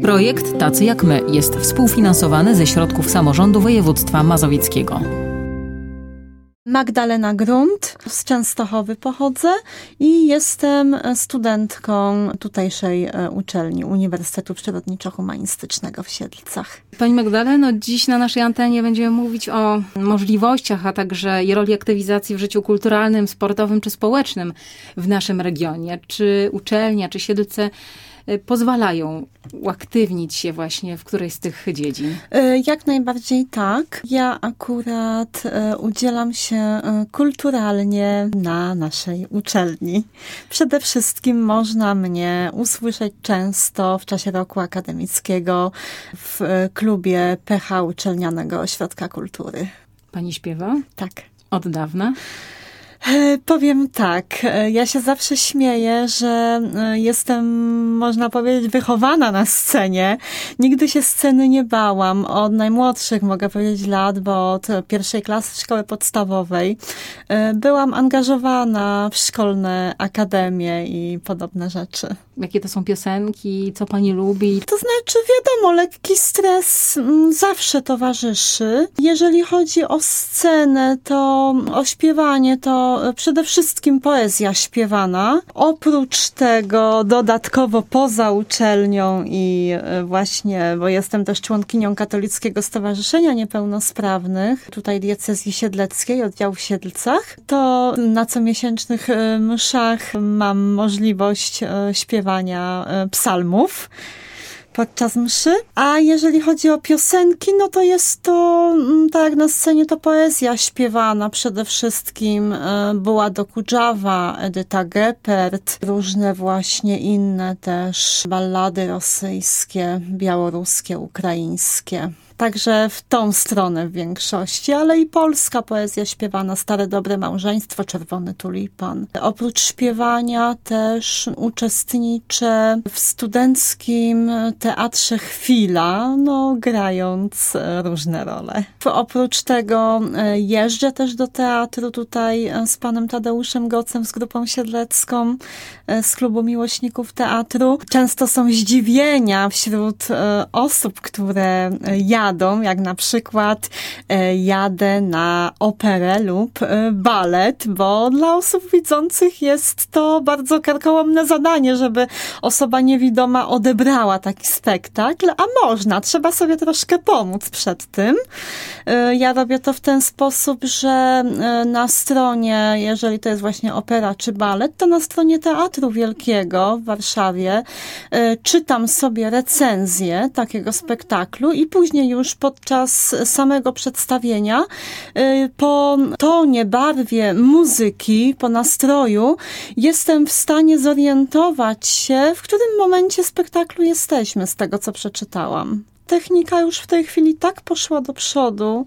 Projekt Tacy jak my jest współfinansowany ze środków samorządu województwa mazowieckiego. Magdalena Grunt, z Częstochowy pochodzę i jestem studentką tutejszej uczelni Uniwersytetu Przyrodniczo-Humanistycznego w Siedlcach. Pani Magdaleno, dziś na naszej antenie będziemy mówić o możliwościach, a także i roli aktywizacji w życiu kulturalnym, sportowym czy społecznym w naszym regionie. Czy uczelnia, czy Siedlce pozwalają uaktywnić się właśnie w którejś z tych dziedzin? Jak najbardziej tak. Ja akurat udzielam się kulturalnie na naszej uczelni. Przede wszystkim można mnie usłyszeć często w czasie roku akademickiego w klubie PH Uczelnianego Ośrodka Kultury. Pani śpiewa? Tak. Od dawna? Powiem tak, ja się zawsze śmieję, że jestem, można powiedzieć, wychowana na scenie. Nigdy się sceny nie bałam. Od najmłodszych, mogę powiedzieć, lat, bo od pierwszej klasy szkoły podstawowej byłam angażowana w szkolne akademie i podobne rzeczy. Jakie to są piosenki? Co pani lubi? To znaczy, wiadomo, lekki stres zawsze towarzyszy. Jeżeli chodzi o scenę, to o śpiewanie, to przede wszystkim poezja śpiewana. Oprócz tego dodatkowo poza uczelnią i właśnie, bo jestem też członkinią Katolickiego Stowarzyszenia Niepełnosprawnych, tutaj diecezji siedleckiej, oddziału w Siedlcach, to na comiesięcznych mszach mam możliwość śpiewania psalmów podczas mszy. A jeżeli chodzi o piosenki, no to jest to, tak jak na scenie, to poezja śpiewana przede wszystkim. Bułado Kudżawa, Edyta Geppert, różne właśnie inne też ballady rosyjskie, białoruskie, ukraińskie. Także w tą stronę w większości, ale i polska poezja śpiewana, Stare Dobre Małżeństwo, Czerwony Tulipan. Oprócz śpiewania też uczestniczę w studenckim teatrze Chwila, grając różne role. Oprócz tego jeżdżę też do teatru tutaj z panem Tadeuszem Gocem, z grupą siedlecką, z klubu miłośników teatru. Często są zdziwienia wśród osób, które jadą, jak na przykład jadę na operę lub balet, bo dla osób widzących jest to bardzo karkołomne zadanie, żeby osoba niewidoma odebrała taki spektakl, a można, trzeba sobie troszkę pomóc przed tym. Ja robię to w ten sposób, że na stronie, jeżeli to jest właśnie opera czy balet, to na stronie Teatru Wielkiego w Warszawie czytam sobie recenzję takiego spektaklu i później już podczas samego przedstawienia po tonie, barwie muzyki, po nastroju jestem w stanie zorientować się, w którym momencie spektaklu jesteśmy z tego, co przeczytałam. Technika już w tej chwili tak poszła do przodu,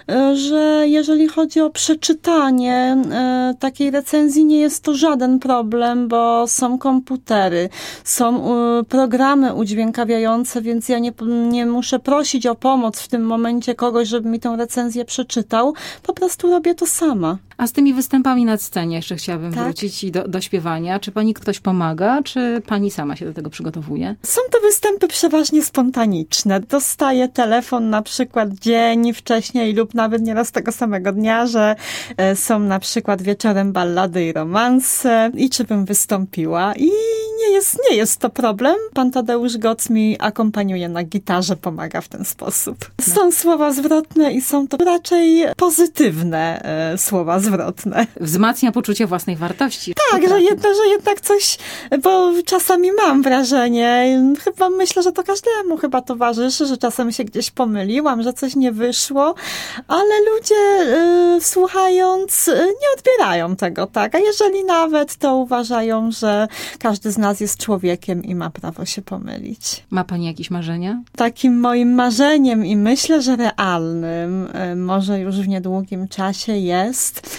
że jeżeli chodzi o przeczytanie takiej recenzji, nie jest to żaden problem, bo są komputery, są programy udźwiękawiające, więc ja nie muszę prosić o pomoc w tym momencie kogoś, żeby mi tę recenzję przeczytał. Po prostu robię to sama. A z tymi występami na scenie jeszcze chciałabym wrócić i do śpiewania. Czy pani ktoś pomaga, czy pani sama się do tego przygotowuje? Są to występy przeważnie spontaniczne. Dostaję telefon na przykład dzień wcześniej lub nawet nieraz tego samego dnia, że są na przykład wieczorem ballady i romanse i czy bym wystąpiła. I nie jest to problem. Pan Tadeusz Goc mi akompaniuje na gitarze, pomaga w ten sposób. Są słowa zwrotne i są to raczej pozytywne słowa zwrotne. Wzmacnia poczucie własnej wartości. Tak, że jednak coś, bo czasami mam wrażenie, chyba myślę, że to każdemu chyba towarzyszy, że czasem się gdzieś pomyliłam, że coś nie wyszło, ale ludzie słuchając nie odbierają tego, tak? A jeżeli nawet, to uważają, że każdy z nas jest człowiekiem i ma prawo się pomylić. Ma pani jakieś marzenia? Takim moim marzeniem i myślę, że realnym, może już w niedługim czasie jest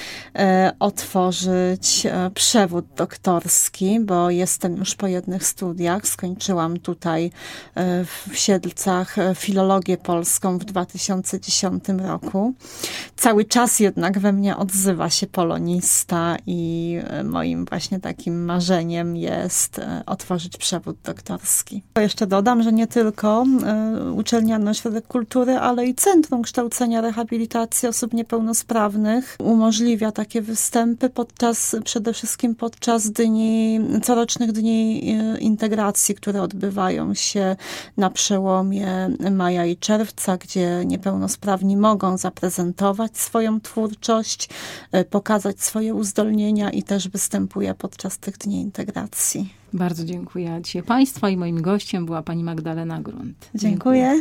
otworzyć przewód doktorski, bo jestem już po jednych studiach. Skończyłam tutaj w Siedlcach filologię polską w 2010 roku. Cały czas jednak we mnie odzywa się polonista i moim właśnie takim marzeniem jest otworzyć przewód doktorski. Jeszcze dodam, że nie tylko Uczelniany Ośrodek Kultury, ale i Centrum Kształcenia Rehabilitacji Osób Niepełnosprawnych umożliwia takie występy przede wszystkim podczas corocznych dni integracji, które odbywają się na przełomie maja i czerwca, gdzie niepełnosprawni mogą zaprezentować swoją twórczość, pokazać swoje uzdolnienia i też występuje podczas tych dni integracji. Bardzo dziękuję dzisiaj Państwa i moim gościem była pani Magdalena Grunt. Dziękuję.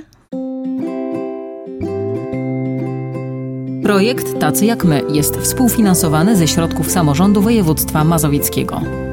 Projekt Tacy jak my jest współfinansowany ze środków samorządu województwa mazowieckiego.